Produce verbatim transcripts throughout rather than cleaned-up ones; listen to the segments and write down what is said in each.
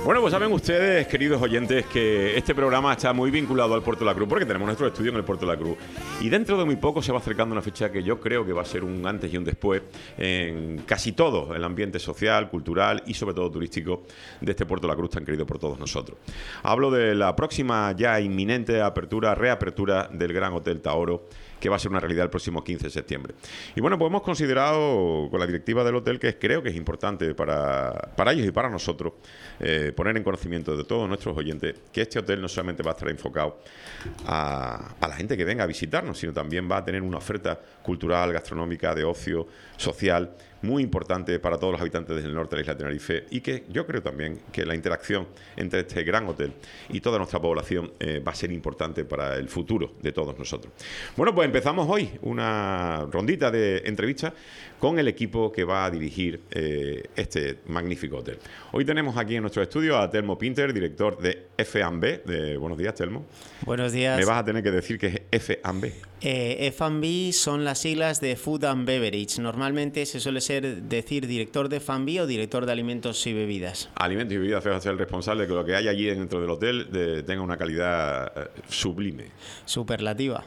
Bueno, pues saben ustedes, queridos oyentes, que este programa está muy vinculado al Puerto de la Cruz, porque tenemos nuestro estudio en el Puerto de la Cruz. Y dentro de muy poco se va acercando una fecha que yo creo que va a ser un antes y un después en casi todo el ambiente social, cultural y sobre todo turístico de este Puerto de la Cruz tan querido por todos nosotros. Hablo de la próxima ya inminente apertura, reapertura del Gran Hotel Tahoro, que va a ser una realidad el próximo quince de septiembre. Y bueno, pues hemos considerado con la directiva del hotel que creo que es importante para, para ellos y para nosotros eh, poner en conocimiento de todos nuestros oyentes que este hotel no solamente va a estar enfocado a, a la gente que venga a visitarnos, sino también va a tener una oferta cultural, gastronómica, de ocio, social, muy importante para todos los habitantes del norte de la isla de Tenerife, y que yo creo también que la interacción entre este gran hotel y toda nuestra población eh, va a ser importante para el futuro de todos nosotros. Bueno, pues empezamos hoy una rondita de entrevistas con el equipo que va a dirigir eh, este magnífico hotel. Hoy tenemos aquí en nuestro estudio a Telmo Pinter, director de F and B. De... Buenos días, Telmo. Buenos días. Me vas a tener que decir que es F and B. Eh, F and B son las siglas de Food and Beverage. Normalmente se suele ser decir director de F and B o director de alimentos y bebidas. Alimentos y bebidas, fíjate, ser el responsable de que lo que hay allí dentro del hotel de, tenga una calidad eh, sublime. Superlativa.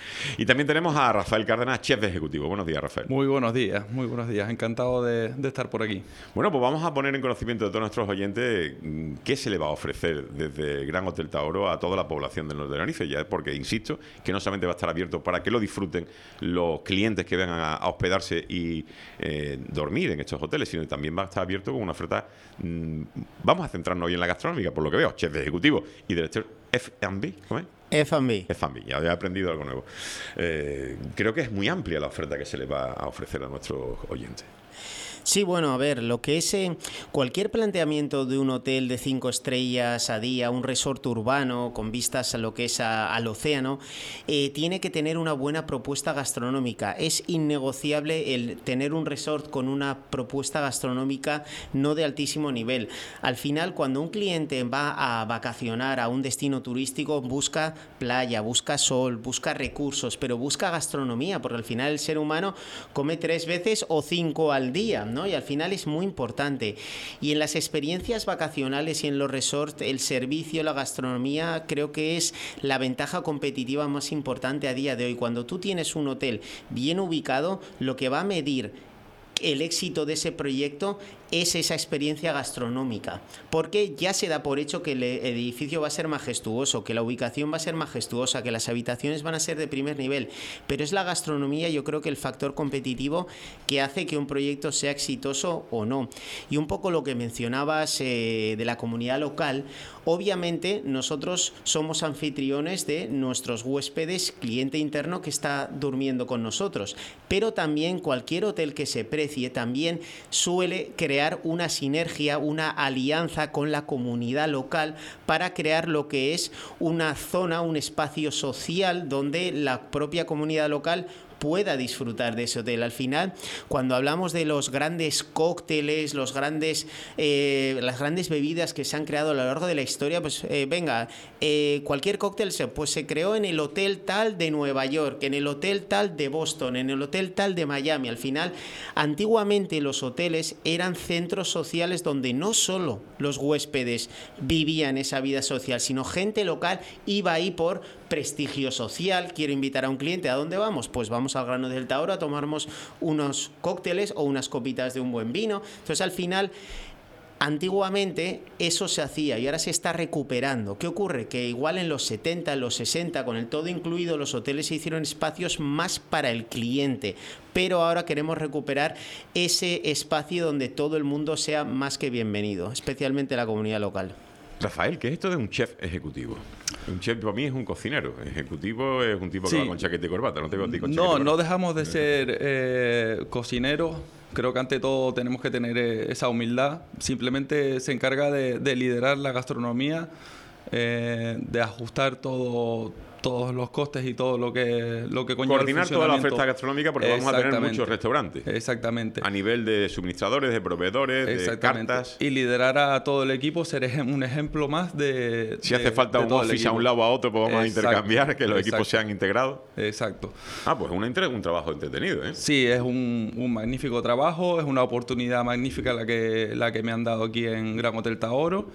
Y también tenemos a Rafael Cárdenas, chef ejecutivo. Buenos días, Rafael. Muy buenos días, muy buenos días. Encantado de, de estar por aquí. Bueno, pues vamos a poner en conocimiento de todos nuestros oyentes qué se le va a ofrecer desde Gran Hotel Tahoro a toda la población del norte de Tenerife, ya porque, insisto, que no solamente va a estar abierto para que lo disfruten los clientes que vengan a, a hospedarse y eh, dormir en estos hoteles, sino que también va a estar abierto con una oferta. Mmm, vamos a centrarnos hoy en la gastronómica, por lo que veo, chef ejecutivo y director F and B, ¿cómo es? F and B. F and B, ya he aprendido algo nuevo. Eh, creo que es muy amplia la oferta que se le va a ofrecer a nuestros oyentes. Sí, bueno, a ver, lo que es eh, cualquier planteamiento de un hotel de cinco estrellas a día, un resort urbano con vistas a lo que es a, al océano, eh, tiene que tener una buena propuesta gastronómica. Es innegociable el tener un resort con una propuesta gastronómica no de altísimo nivel. Al final, cuando un cliente va a vacacionar a un destino turístico, busca playa, busca sol, busca recursos, pero busca gastronomía, porque al final el ser humano come tres veces o cinco al día, ¿no? Y al final es muy importante. Y en las experiencias vacacionales y en los resorts, el servicio, la gastronomía, creo que es la ventaja competitiva más importante a día de hoy. Cuando tú tienes un hotel bien ubicado, lo que va a medir el éxito de ese proyecto es esa experiencia gastronómica, porque ya se da por hecho que el edificio va a ser majestuoso, que la ubicación va a ser majestuosa, que las habitaciones van a ser de primer nivel, pero es la gastronomía, yo creo que el factor competitivo que hace que un proyecto sea exitoso o no. Y un poco lo que mencionabas eh, de la comunidad local, obviamente nosotros somos anfitriones de nuestros huéspedes, cliente interno que está durmiendo con nosotros, pero también cualquier hotel que se precie también suele crear una sinergia, una alianza con la comunidad local para crear lo que es una zona, un espacio social donde la propia comunidad local pueda disfrutar de ese hotel. Al final, cuando hablamos de los grandes cócteles, los grandes, eh, las grandes bebidas que se han creado a lo largo de la historia, pues eh, venga, eh, cualquier cóctel se, pues, se creó en el hotel tal de Nueva York, en el hotel tal de Boston, en el hotel tal de Miami. Al final, antiguamente los hoteles eran centros sociales donde no solo los huéspedes vivían esa vida social, sino gente local iba ahí por prestigio social. Quiero invitar a un cliente, ¿a dónde vamos? Pues vamos al Gran Hotel Tahoro a tomarnos unos cócteles o unas copitas de un buen vino. Entonces, al final, antiguamente eso se hacía y ahora se está recuperando. ¿Qué ocurre? Que igual en los setenta, en los sesenta, con el todo incluido, los hoteles se hicieron espacios más para el cliente, pero ahora queremos recuperar ese espacio donde todo el mundo sea más que bienvenido, especialmente la comunidad local. Rafael, ¿qué es esto de un chef ejecutivo? Un chef para mí es un cocinero. Ejecutivo es un tipo que sí va con chaqueta y corbata. No te veo a ti con chaqueta. No, no dejamos de ser eh, cocineros. Creo que ante todo tenemos que tener eh, esa humildad. Simplemente se encarga de, de liderar la gastronomía, eh, de ajustar todo, todos los costes y todo lo que, lo que conlleva coordinar el toda la funcionamiento. oferta gastronómica, porque vamos a tener muchos restaurantes. Exactamente. A nivel de suministradores, de proveedores, de cartas. Y liderar a todo el equipo, ser ejem- un ejemplo más de... Si de, hace falta un office a un lado o a otro, pues vamos Exacto. a intercambiar, que los Exacto. equipos sean integrados. Exacto. Ah, pues una entre- un trabajo entretenido, ¿eh? Sí, es un, un magnífico trabajo, es una oportunidad magnífica la que, la que me han dado aquí en Gran Hotel Taoro.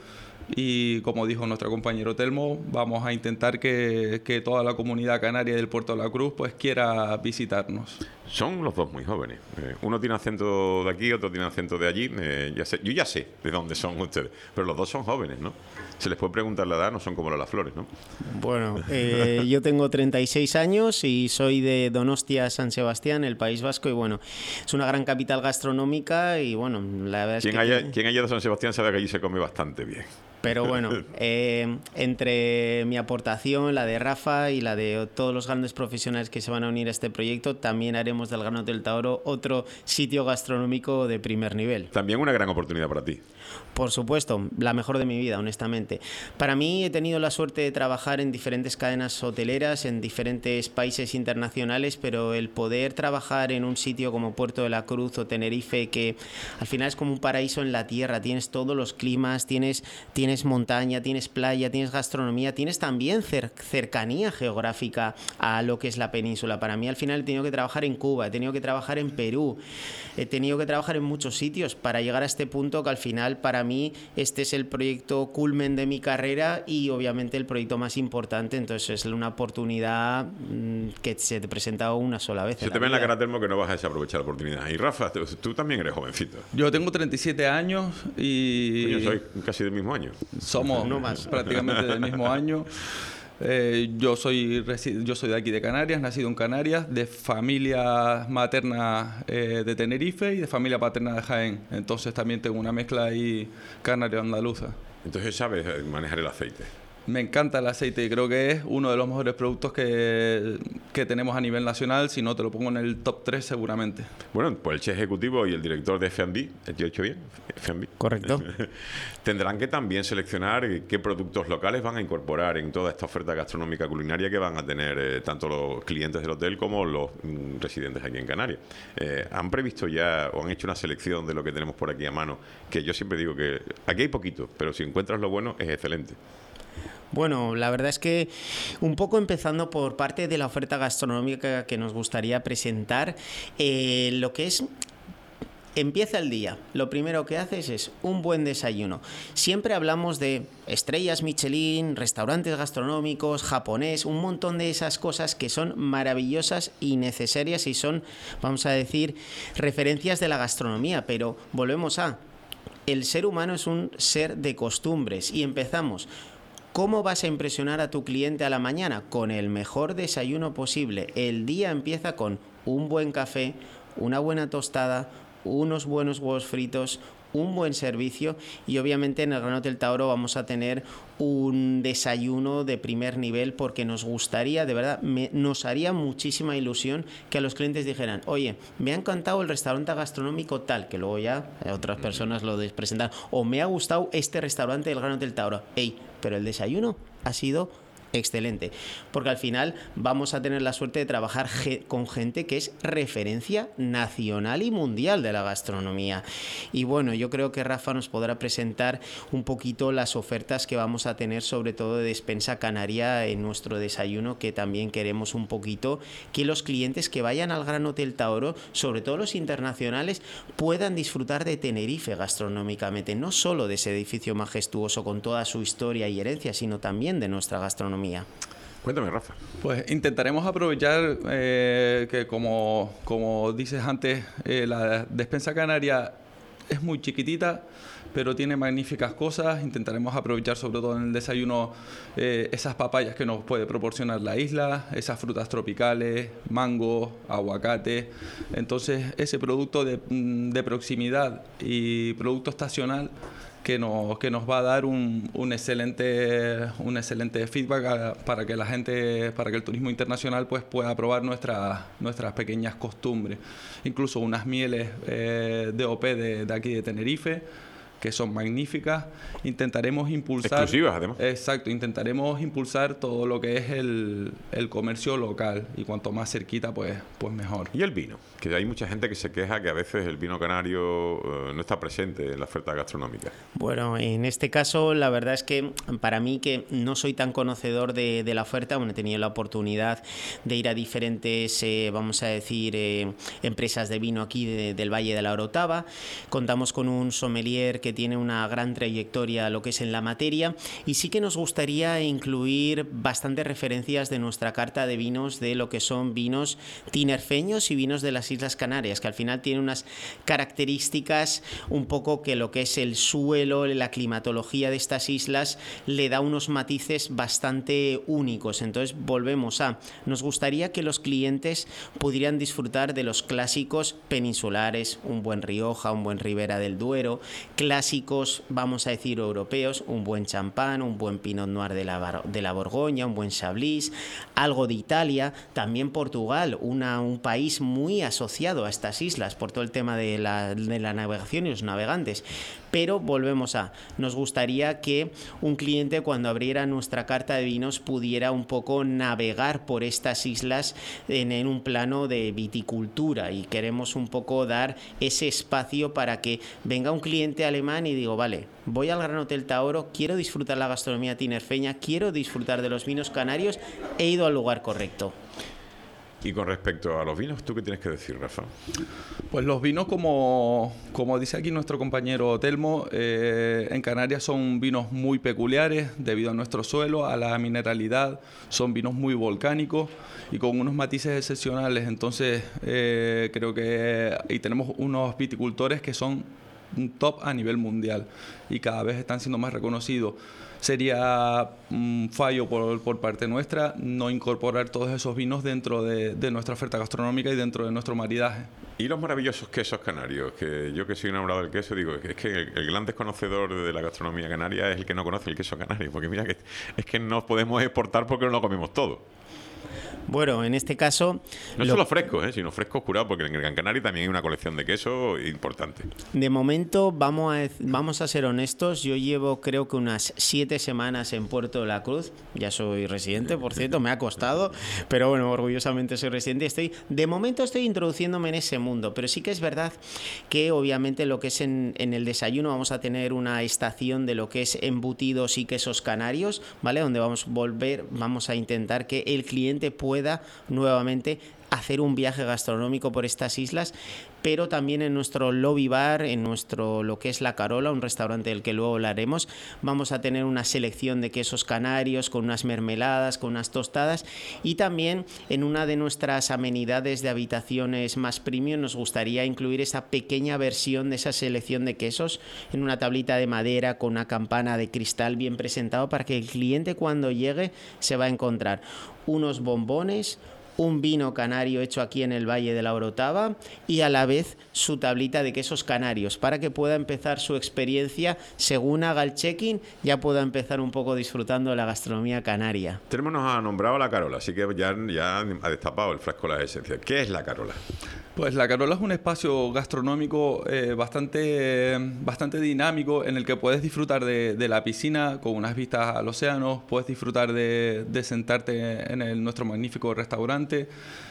Y como dijo nuestro compañero Telmo, vamos a intentar que, que toda la comunidad canaria del Puerto de la Cruz pues quiera visitarnos. Son los dos muy jóvenes. Eh, uno tiene acento de aquí, otro tiene acento de allí. Eh, ya sé, yo ya sé de dónde son ustedes, pero los dos son jóvenes, ¿no? Se les puede preguntar la edad, no son como las Flores, ¿no? Bueno, eh, yo tengo treinta y seis años y soy de Donostia, San Sebastián, el País Vasco, y bueno, es una gran capital gastronómica y bueno, la verdad es quien que... Haya, tiene... quien haya ido a San Sebastián sabe que allí se come bastante bien. Pero bueno, eh, entre mi aportación, la de Rafa y la de todos los grandes profesionales que se van a unir a este proyecto, también haremos del Gran Hotel Taoro otro sitio gastronómico de primer nivel. También una gran oportunidad para ti. Por supuesto, la mejor de mi vida, honestamente. Para mí he tenido la suerte de trabajar en diferentes cadenas hoteleras, en diferentes países internacionales, pero el poder trabajar en un sitio como Puerto de la Cruz o Tenerife, que al final es como un paraíso en la tierra, tienes todos los climas, tienes, tienes montaña, tienes playa, tienes gastronomía, tienes también cer- cercanía geográfica a lo que es la península. Para mí al final he tenido que trabajar en Cuba, he tenido que trabajar en Perú, he tenido que trabajar en muchos sitios para llegar a este punto que al final para mí este es el proyecto culmen de mi carrera y obviamente el proyecto más importante, entonces es una oportunidad mmm, que se te presenta una sola vez. Se te ve en la cara, Telmo, que no vas a desaprovechar la oportunidad. Y Rafa, tú, tú también eres jovencito. Yo tengo treinta y siete años y... Yo soy casi del mismo año. Somos no más. prácticamente del mismo año. Eh, yo soy resi- yo soy de aquí de Canarias, nacido en Canarias, de familia materna eh, de Tenerife y de familia paterna de Jaén. Entonces también tengo una mezcla ahí canario-andaluza. Entonces sabes manejar el aceite. Me encanta el aceite y creo que es uno de los mejores productos que, que tenemos a nivel nacional. Si no, te lo pongo en el top tres seguramente. Bueno, pues el chef ejecutivo y el director de F and B, ¿he dicho bien? F and B. Correcto. Tendrán que también seleccionar qué productos locales van a incorporar en toda esta oferta gastronómica culinaria que van a tener eh, tanto los clientes del hotel como los mm, residentes aquí en Canarias. Eh, ¿Han previsto ya o han hecho una selección de lo que tenemos por aquí a mano? Que yo siempre digo que aquí hay poquito, pero si encuentras lo bueno es excelente. Bueno, la verdad es que un poco empezando por parte de la oferta gastronómica que nos gustaría presentar, eh, lo que es... Empieza el día, lo primero que haces es un buen desayuno. Siempre hablamos de estrellas Michelin, restaurantes gastronómicos, japonés, un montón de esas cosas que son maravillosas y necesarias y son, vamos a decir, referencias de la gastronomía, pero volvemos a... El ser humano es un ser de costumbres y empezamos... ¿Cómo vas a impresionar a tu cliente a la mañana? Con el mejor desayuno posible. El día empieza con un buen café, una buena tostada, unos buenos huevos fritos, un buen servicio y obviamente en el Gran Hotel Taoro vamos a tener un desayuno de primer nivel porque nos gustaría, de verdad, me, nos haría muchísima ilusión que a los clientes dijeran, oye, me ha encantado el restaurante gastronómico tal, que luego ya otras personas lo presentan, o me ha gustado este restaurante del Gran Hotel Taoro. Ey, pero el desayuno ha sido excelente, porque al final vamos a tener la suerte de trabajar ge- con gente que es referencia nacional y mundial de la gastronomía. Y bueno, yo creo que Rafa nos podrá presentar un poquito las ofertas que vamos a tener, sobre todo de despensa canaria en nuestro desayuno, que también queremos un poquito que los clientes que vayan al Gran Hotel Taoro, sobre todo los internacionales, puedan disfrutar de Tenerife gastronómicamente, no solo de ese edificio majestuoso con toda su historia y herencia, sino también de nuestra gastronomía. Cuéntame, Rafa. Pues intentaremos aprovechar eh, que como, como dices antes, eh, la despensa canaria es muy chiquitita, pero tiene magníficas cosas. Intentaremos aprovechar sobre todo en el desayuno eh, esas papayas que nos puede proporcionar la isla, esas frutas tropicales, mango, aguacate. Entonces ese producto de, de proximidad y producto estacional que nos, que nos va a dar un, un excelente un excelente feedback a, para que la gente, para que el turismo internacional pues pueda probar nuestras nuestras pequeñas costumbres, incluso unas mieles eh, de O P de, de aquí de Tenerife, que son magníficas. Intentaremos impulsar... Exclusivas, además. Exacto, intentaremos impulsar todo lo que es el, el comercio local, y cuanto más cerquita, pues, pues mejor. Y el vino, que hay mucha gente que se queja que a veces el vino canario eh, no está presente en la oferta gastronómica. Bueno, en este caso la verdad es que para mí, que no soy tan conocedor de, de la oferta, bueno, he tenido la oportunidad de ir a diferentes, eh, vamos a decir, eh, empresas de vino aquí de, del Valle de la Orotava. Contamos con un sommelier que tiene una gran trayectoria lo que es en la materia, y sí que nos gustaría incluir bastantes referencias de nuestra carta de vinos, de lo que son vinos tinerfeños y vinos de las Islas Canarias, que al final tienen unas características un poco que lo que es el suelo, la climatología de estas islas le da unos matices bastante únicos. Entonces volvemos a, nos gustaría que los clientes pudieran disfrutar de los clásicos peninsulares, un buen Rioja, un buen Ribera del Duero, clásicos, vamos a decir, europeos, un buen champán, un buen Pinot Noir de la, de la Borgoña, un buen Chablis, algo de Italia, también Portugal, una, un país muy asociado a estas islas por todo el tema de la, de la navegación y los navegantes. Pero volvemos a, nos gustaría que un cliente cuando abriera nuestra carta de vinos pudiera un poco navegar por estas islas en, en un plano de viticultura, y queremos un poco dar ese espacio para que venga un cliente alemán y digo, vale, voy al Gran Hotel Taoro, quiero disfrutar la gastronomía tinerfeña, quiero disfrutar de los vinos canarios, he ido al lugar correcto. Y con respecto a los vinos, ¿tú qué tienes que decir, Rafa? Pues los vinos, como, como dice aquí nuestro compañero Telmo, eh, en Canarias son vinos muy peculiares debido a nuestro suelo, a la mineralidad. Son vinos muy volcánicos y con unos matices excepcionales. Entonces, eh, creo que... Y tenemos unos viticultores que son un top a nivel mundial y cada vez están siendo más reconocidos. Sería un fallo por, por parte nuestra no incorporar todos esos vinos dentro de, de nuestra oferta gastronómica y dentro de nuestro maridaje. Y los maravillosos quesos canarios, que yo que soy enamorado del queso, digo, es que el, el gran desconocedor de la gastronomía canaria es el que no conoce el queso canario, porque mira que es que no podemos exportar porque no lo comemos todo. Bueno, en este caso... No lo... solo frescos, ¿eh? sino frescos curados, porque en el Gran Canaria también hay una colección de queso importante. De momento, vamos a, vamos a ser honestos, yo llevo creo que unas siete semanas en Puerto de la Cruz, ya soy residente, por cierto, me ha costado, pero bueno, orgullosamente soy residente. Estoy, de momento estoy introduciéndome en ese mundo, pero sí que es verdad que obviamente lo que es en, en el desayuno vamos a tener una estación de lo que es embutidos y quesos canarios, ¿vale? Donde vamos a volver, vamos a intentar que el cliente pueda pueda nuevamente hacer un viaje gastronómico por estas islas, pero también en nuestro lobby bar, en nuestro lo que es La Carola, un restaurante del que luego hablaremos, vamos a tener una selección de quesos canarios con unas mermeladas, con unas tostadas, y también en una de nuestras amenidades de habitaciones más premium nos gustaría incluir esa pequeña versión de esa selección de quesos en una tablita de madera con una campana de cristal bien presentado, para que el cliente cuando llegue se va a encontrar unos bombones, un vino canario hecho aquí en el Valle de la Orotava y a la vez su tablita de quesos canarios, para que pueda empezar su experiencia según haga el check-in, ya pueda empezar un poco disfrutando de la gastronomía canaria. Telmo nos ha nombrado La Carola, así que ya, ya ha destapado el frasco de las esencias. ¿Qué es La Carola? Pues La Carola es un espacio gastronómico eh, bastante, bastante dinámico, en el que puedes disfrutar de, de la piscina con unas vistas al océano, puedes disfrutar de, de sentarte en el, nuestro magnífico restaurante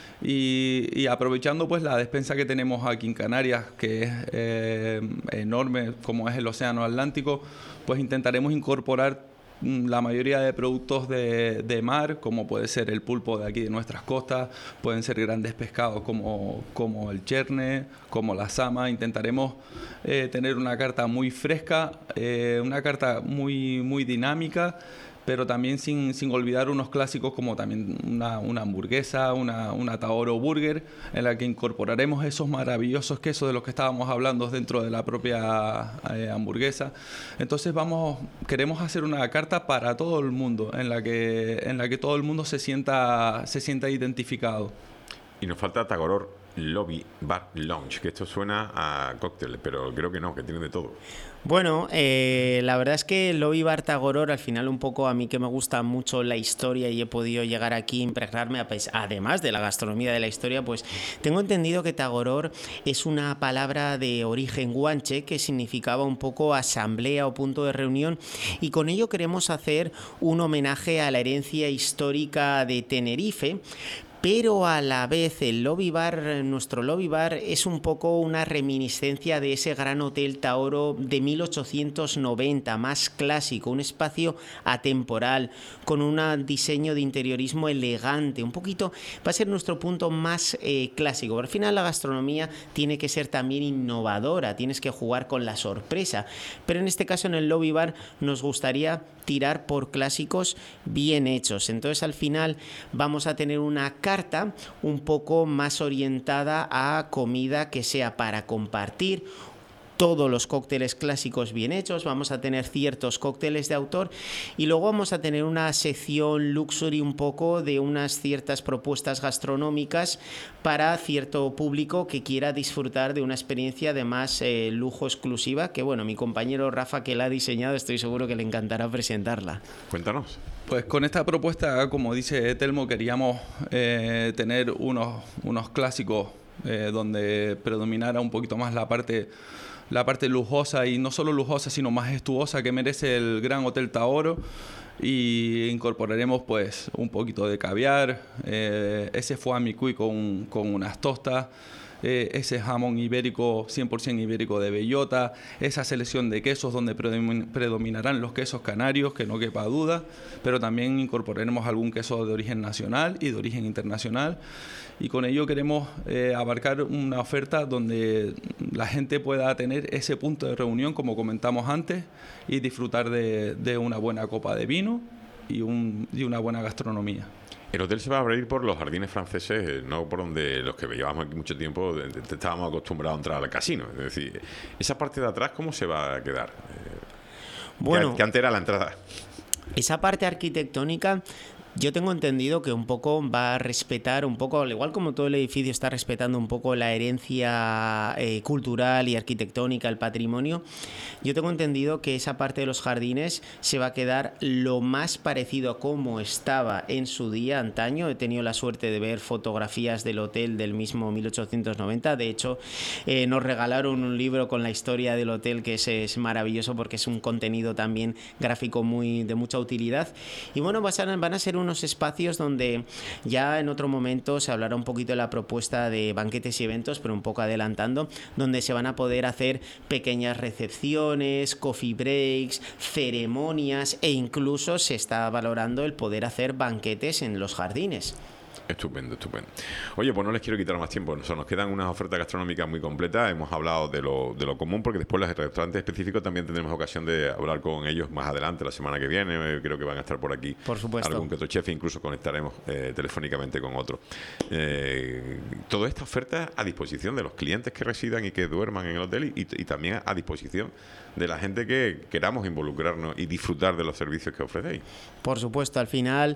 y, y aprovechando pues la despensa que tenemos aquí en Canarias, que es eh, enorme como es el océano Atlántico, pues intentaremos incorporar la mayoría de productos de, de mar, como puede ser el pulpo de aquí de nuestras costas, pueden ser grandes pescados como, como el cherne, como la sama. Intentaremos eh, tener una carta muy fresca, eh, una carta muy, muy dinámica, pero también sin, sin olvidar unos clásicos como también una, una hamburguesa, una, una Taoro Burger, en la que incorporaremos esos maravillosos quesos de los que estábamos hablando dentro de la propia eh, hamburguesa. Entonces vamos, queremos hacer una carta para todo el mundo, en la que, en la que todo el mundo se sienta, se sienta identificado. Y nos falta Tagoror. Lobby Bar Lounge, que esto suena a cóctel, pero creo que no, que tiene de todo. Bueno, eh, la verdad es que el Lobby Bar Tagoror, al final un poco a mí que me gusta mucho la historia y he podido llegar aquí a impregnarme, a pes- además de la gastronomía de la historia, pues tengo entendido que Tagoror es una palabra de origen guanche que significaba un poco asamblea o punto de reunión, y con ello queremos hacer un homenaje a la herencia histórica de Tenerife. Pero a la vez el lobby bar, nuestro lobby bar, es un poco una reminiscencia de ese gran Hotel Taoro de mil ochocientos noventa, más clásico, un espacio atemporal, con un diseño de interiorismo elegante, un poquito, va a ser nuestro punto más eh, clásico. Al final la gastronomía tiene que ser también innovadora, tienes que jugar con la sorpresa, pero en este caso en el lobby bar nos gustaría tirar por clásicos bien hechos. Entonces al final vamos a tener una carta un poco más orientada a comida que sea para compartir, todos los cócteles clásicos bien hechos, vamos a tener ciertos cócteles de autor y luego vamos a tener una sección luxury un poco de unas ciertas propuestas gastronómicas para cierto público que quiera disfrutar de una experiencia de más eh, lujo exclusiva, que bueno, mi compañero Rafa, que la ha diseñado, estoy seguro que le encantará presentarla. Cuéntanos. Pues con esta propuesta, como dice Telmo, queríamos eh, tener unos, unos clásicos eh, donde predominara un poquito más la parte la parte lujosa, y no solo lujosa, sino majestuosa que merece el Gran Hotel Taoro, y incorporaremos pues un poquito de caviar, eh, ese foie micuy con, con unas tostas, eh, ese jamón ibérico, cien por ciento ibérico de bellota, esa selección de quesos donde predomin- predominarán los quesos canarios, que no quepa duda, pero también incorporaremos algún queso de origen nacional y de origen internacional, y con ello queremos eh, abarcar una oferta donde la gente pueda tener ese punto de reunión, como comentamos antes, y disfrutar de, de una buena copa de vino y, un, y una buena gastronomía. El hotel se va a abrir por los jardines franceses, no por donde los que llevamos aquí mucho tiempo de, de, de, estábamos acostumbrados a entrar al casino. Es decir, esa parte de atrás, ¿cómo se va a quedar? Eh, bueno, que, que antes era la entrada. Esa parte arquitectónica, yo tengo entendido que un poco va a respetar un poco, al igual como todo el edificio está respetando un poco la herencia eh, cultural y arquitectónica, el patrimonio, yo tengo entendido que esa parte de los jardines se va a quedar lo más parecido a como estaba en su día, antaño. He tenido la suerte de ver fotografías del hotel del mismo mil ochocientos noventa, de hecho eh, nos regalaron un libro con la historia del hotel que es, es maravilloso porque es un contenido también gráfico muy de mucha utilidad, y bueno, van a, van a ser unos espacios donde ya en otro momento se hablará un poquito de la propuesta de banquetes y eventos, pero un poco adelantando, donde se van a poder hacer pequeñas recepciones, coffee breaks, ceremonias, e incluso se está valorando el poder hacer banquetes en los jardines. Estupendo, estupendo. Oye, pues no les quiero quitar más tiempo. Nos, nos quedan unas ofertas gastronómicas muy completas. Hemos hablado de lo, de lo común, porque después los restaurantes específicos también tendremos ocasión de hablar con ellos más adelante, la semana que viene. Creo que van a estar por aquí. Por supuesto. Algún que otro chef, incluso conectaremos eh, telefónicamente con otro. Eh, toda esta oferta a disposición de los clientes que residan y que duerman en el hotel, y, y también a disposición de la gente que queramos involucrarnos y disfrutar de los servicios que ofrecéis. Por supuesto, al final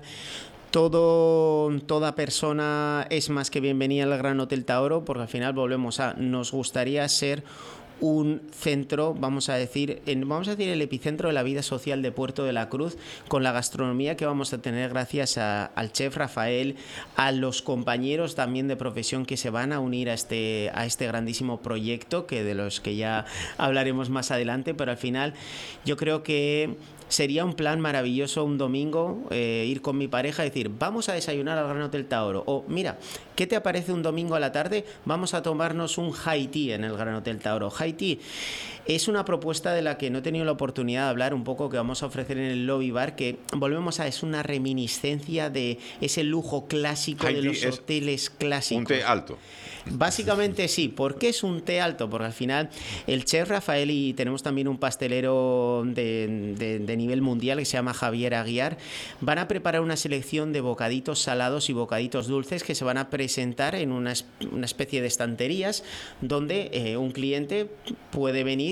Todo, toda persona es más que bienvenida al Gran Hotel Taoro, porque al final volvemos a, nos gustaría ser un centro, vamos a decir, en, vamos a decir el epicentro de la vida social de Puerto de la Cruz, con la gastronomía que vamos a tener gracias a, al chef Rafael, a los compañeros también de profesión que se van a unir a este, a este grandísimo proyecto, que de los que ya hablaremos más adelante, pero al final yo creo que sería un plan maravilloso un domingo, eh, ir con mi pareja y decir, vamos a desayunar al Gran Hotel Taoro. O mira, ¿qué te aparece un domingo a la tarde? Vamos a tomarnos un high tea en el Gran Hotel Taoro. High tea es una propuesta de la que no he tenido la oportunidad de hablar un poco, que vamos a ofrecer en el lobby bar, que volvemos a, es una reminiscencia de ese lujo clásico High de los tea hoteles clásicos. Un té alto. Básicamente sí. ¿Por qué es un té alto? Porque al final el chef Rafael, y tenemos también un pastelero de, de, de nivel mundial que se llama Javier Aguiar, van a preparar una selección de bocaditos salados y bocaditos dulces que se van a presentar en una, una especie de estanterías donde eh, un cliente puede venir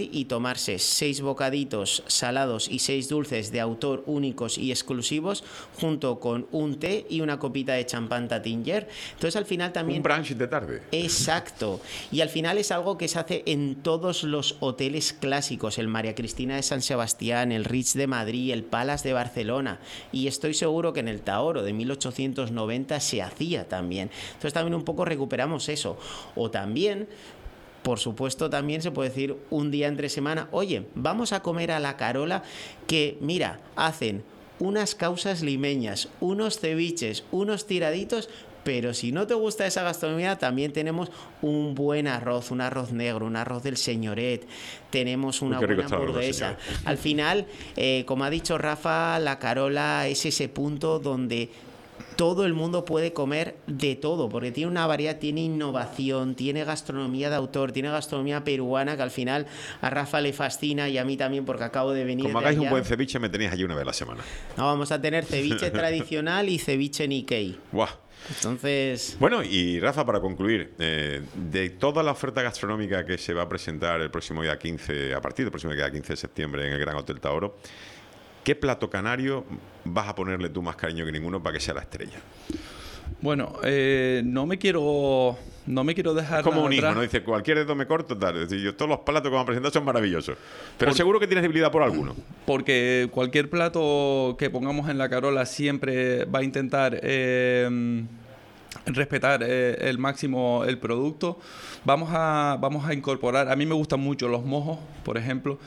ir y tomarse seis bocaditos salados y seis dulces de autor únicos y exclusivos, junto con un té y una copita de champán Taittinger. Entonces al final también... Un brunch de tarde. Exacto. Y al final es algo que se hace en todos los hoteles clásicos, el María Cristina de San Sebastián, el Ritz de Madrid, el Palace de Barcelona, y estoy seguro que en el Taoro de mil ochocientos noventa se hacía también. Entonces también un poco recuperamos eso. O también, por supuesto, también se puede decir un día entre semana, oye, vamos a comer a La Carola, que mira, hacen unas causas limeñas, unos ceviches, unos tiraditos, pero si no te gusta esa gastronomía, también tenemos un buen arroz, un arroz negro, un arroz del señoret, tenemos una Uy, buena hamburguesa. Al final, eh, como ha dicho Rafa, La Carola es ese punto donde todo el mundo puede comer de todo, porque tiene una variedad, tiene innovación, tiene gastronomía de autor, tiene gastronomía peruana, que al final a Rafa le fascina y a mí también, porque acabo de venir. Como de hagáis allá. un buen ceviche, me tenéis allí una vez a la semana. No, vamos a tener ceviche tradicional y ceviche Nikkei. ¡Guau! Entonces... Bueno, y Rafa, para concluir, eh, de toda la oferta gastronómica que se va a presentar el próximo día quince, a partir del próximo día quince de septiembre en el Gran Hotel Taoro, ¿qué plato canario vas a ponerle tú más cariño que ninguno para que sea la estrella? Bueno, eh, no me quiero no me quiero dejar Es como nada un hijo, atrás. ¿no? Dice, cualquier dedo me corto, tal. Es decir, yo, todos los platos que van a presentar son maravillosos. Pero Por- seguro que tienes debilidad por alguno. Porque cualquier plato que pongamos en La Carola siempre va a intentar eh, respetar eh, el máximo el producto. Vamos a, vamos a incorporar, a mí me gustan mucho los mojos, por ejemplo,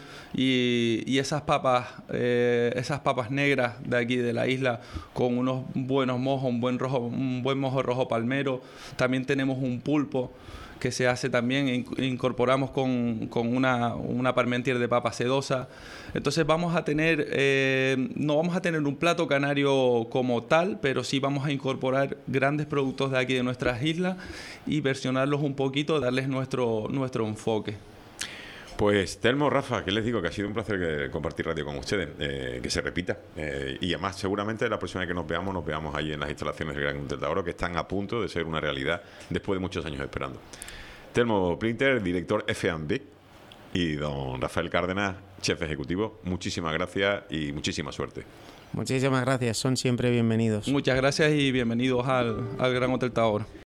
y, y esas papas, eh, esas papas negras de aquí de la isla con unos buenos mojos, un buen rojo, un buen mojo rojo palmero. También tenemos un pulpo que se hace también, in- incorporamos con, con una, una parmentier de papa sedosa. Entonces vamos a tener, eh, no vamos a tener un plato canario como tal, pero sí vamos a incorporar grandes productos de aquí de nuestras islas y versionarlos un poquito, darles nuestro, nuestro enfoque. Pues Telmo, Rafa, que les digo que ha sido un placer que- compartir radio con ustedes, eh, que se repita. Eh, y además, seguramente la próxima vez que nos veamos, nos veamos ahí en las instalaciones del Gran Hotel Taoro, que están a punto de ser una realidad después de muchos años esperando. Telmo Plinter, director F and B, y don Rafael Cárdenas, chef ejecutivo, muchísimas gracias y muchísima suerte. Muchísimas gracias, son siempre bienvenidos. Muchas gracias y bienvenidos al, al Gran Hotel Taoro.